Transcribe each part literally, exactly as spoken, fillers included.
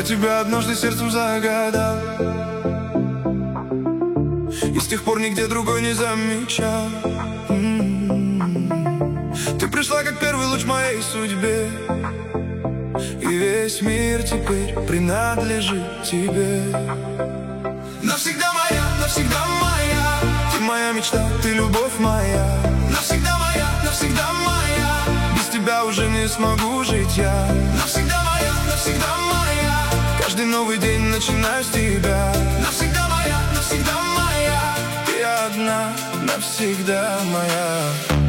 Я тебя однажды сердцем загадал, и с тех пор нигде другой не замечал. М-м-м. Ты пришла как первый луч в моей судьбе, и весь мир теперь принадлежит тебе. Навсегда моя, навсегда моя, ты моя мечта, ты любовь моя. Навсегда моя, навсегда моя, без тебя уже не смогу жить я. Навсегда моя, навсегда моя, каждый новый день начинаю с тебя. Навсегда моя, навсегда моя, ты одна, навсегда моя.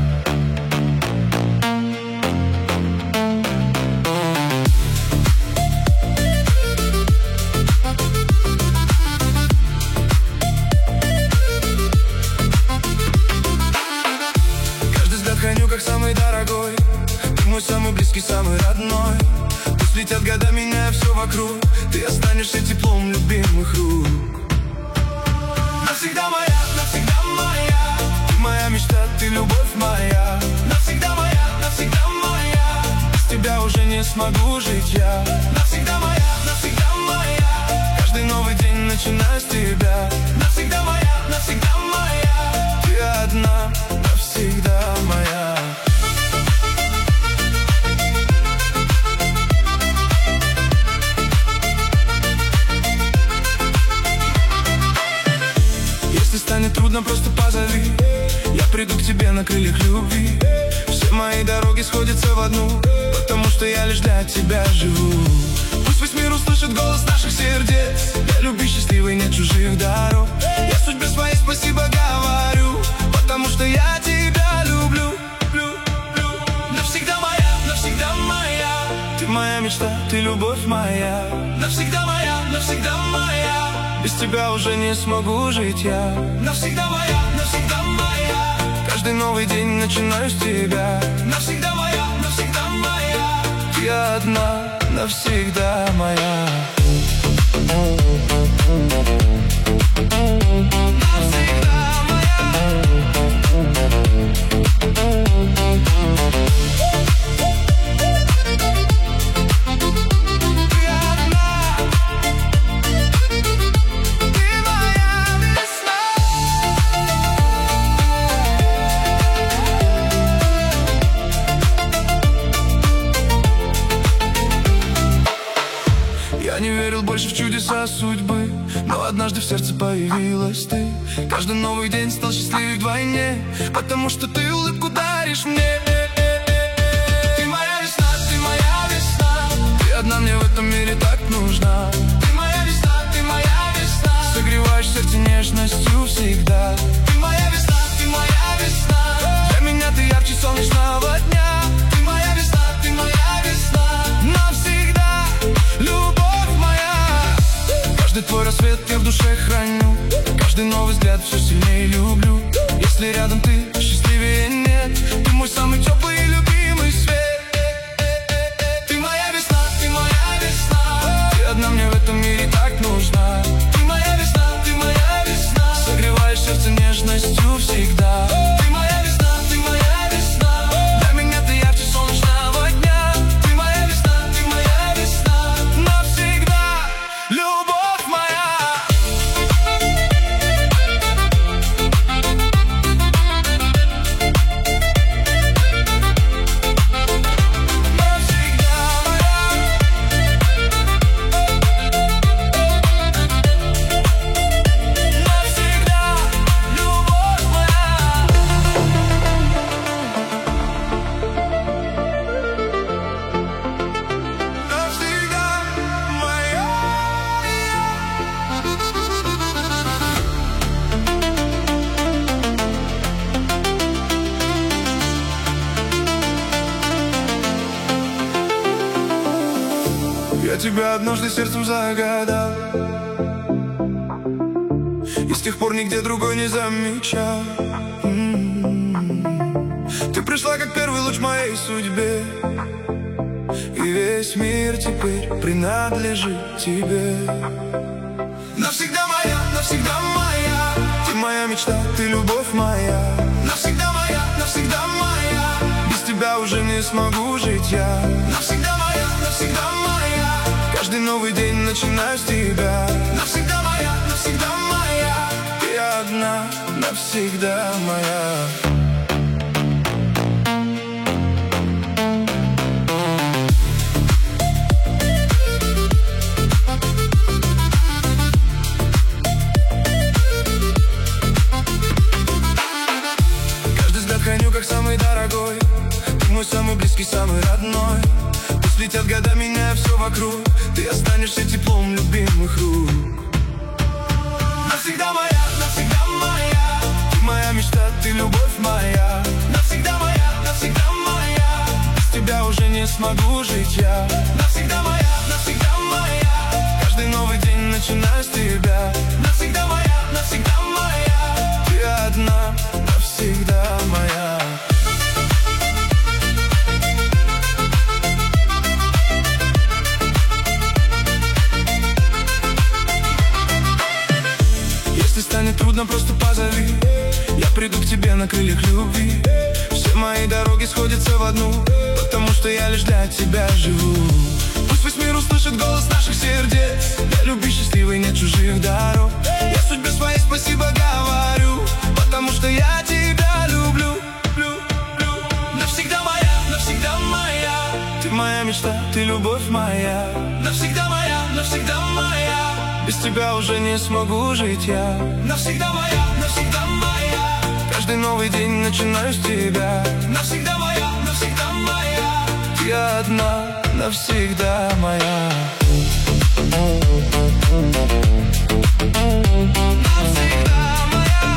Храню как самый дорогой, ты мой самый близкий, самый родной. Пусть летят года, меняя все вокруг, ты останешься теплом любимых рук. Навсегда моя, навсегда моя, ты моя мечта, ты любовь моя. Навсегда моя, навсегда моя, без тебя уже не смогу жить я. Навсегда моя, навсегда моя, каждый новый день начинаю с тебя. Навсегда моя, навсегда моя, ты одна, навсегда моя. Если станет трудно, просто позови, я приду к тебе на крыльях любви. Все мои дороги сходятся в одну, потому что я лишь для тебя живу. Пусть весь мир услышит голос наших сердец, я люби счастливый, нет чужих дорог. Я судьбе своей спасибо говорю, потому что я тебя люблю. Навсегда моя, навсегда моя, ты моя мечта, ты любовь моя. Навсегда моя, навсегда моя, без тебя уже не смогу жить я. Навсегда моя, навсегда моя, каждый новый день начинаю с тебя. Навсегда моя, навсегда моя, ты одна, навсегда моя. Навсегда моя. Я не верил больше в чудеса судьбы, но однажды в сердце появилась ты. Каждый новый день стал счастливее вдвойне, потому что ты улыбку даришь мне. Ты моя весна, ты моя весна, ты одна мне в этом мире так нужна. Ты моя весна, ты моя весна, согреваешь сердце нежностью всегда. Ты моя весна, ты моя весна, для меня ты ярче солнечного дня. Ты моя весна, ты моя весна, навсегда любовь. Каждый твой рассвет я в душе храню, каждый новый взгляд все сильнее люблю. Если рядом ты, счастливее нет, ты мой самый теплый и любимый свет. Ты моя весна, ты моя весна, ты одна мне в этом мире так нужна. Ты моя весна, ты моя весна, согреваешь сердце нежностью всегда. Ты моя весна, ты моя весна, для меня ты ярче солнечного дня. Ты моя весна, ты моя весна, навсегда любовь. Я тебя однажды сердцем загадал, и с тех пор нигде другой не замечал. М-м-м. Ты пришла как первый луч в моей судьбе, и весь мир теперь принадлежит тебе. Навсегда моя, навсегда моя, ты моя мечта, ты любовь моя. Навсегда моя, навсегда моя, без тебя уже не смогу жить я. Навсегда моя, навсегда моя, Каждый новый день начинаю с тебя. Навсегда моя, навсегда моя. Ты одна, навсегда моя. Храню как самый дорогой. Ты мой самый близкий, самый родной. Пусть летят года, меняя все вокруг, ты останешься теплом любимых рук. Навсегда моя, навсегда моя. Ты моя мечта, ты любовь моя. Навсегда моя, навсегда моя. Без тебя уже не смогу жить я. Навсегда моя, навсегда моя. Каждый новый день начинаю с тебя. Навсегда моя, навсегда моя. Ты одна, навсегда моя. Если станет трудно, просто позови. Я приду к тебе на крыльях любви. Все мои дороги сходятся в одну, потому что я лишь для тебя живу. Пусть весь мир услышит голос наших сердец. Для любви счастливой нет чужих дорог. Я судьбе своей спасибо говорю, потому что я тебя люблю, люблю, люблю. Навсегда моя, навсегда моя. Ты моя мечта, ты любовь моя. Навсегда моя, навсегда моя. Без тебя уже не смогу жить я. Навсегда моя, навсегда моя. Каждый новый день начинаю с тебя. Навсегда моя, навсегда моя. Ты одна, навсегда моя. Навсегда моя.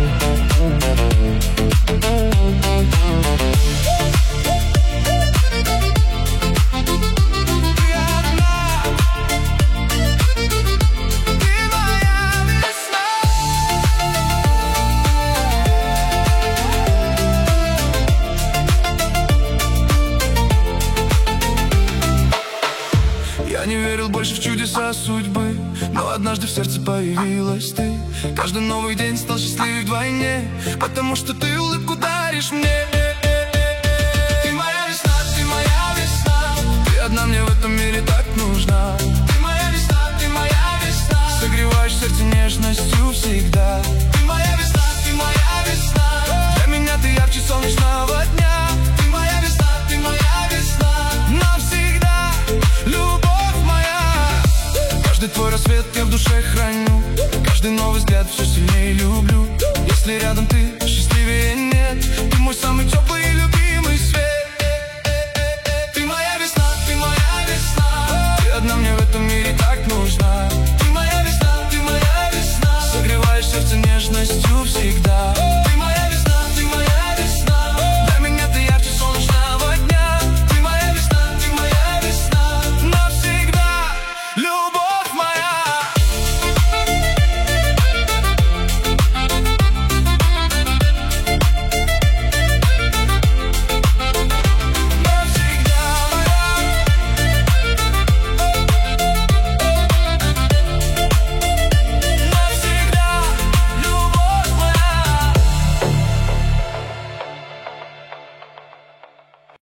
Я не верил больше в чудеса судьбы, но однажды в сердце появилась ты. Каждый новый день стал счастливее вдвойне, потому что ты улыбку даришь мне. Ты моя весна, ты моя весна. Ты одна мне в этом мире так нужна. Ты моя весна, ты моя весна. Согреваешь сердце нежностью всегда. Ты моя весна, ты моя весна. Для меня ты ярче солнечного дня. Ты моя весна, ты моя весна. Навсегда любовь. Каждый твой рассвет я в душе храню. Каждый новый взгляд все сильнее люблю. Если рядом ты, счастливее нет. Ты мой самый теплый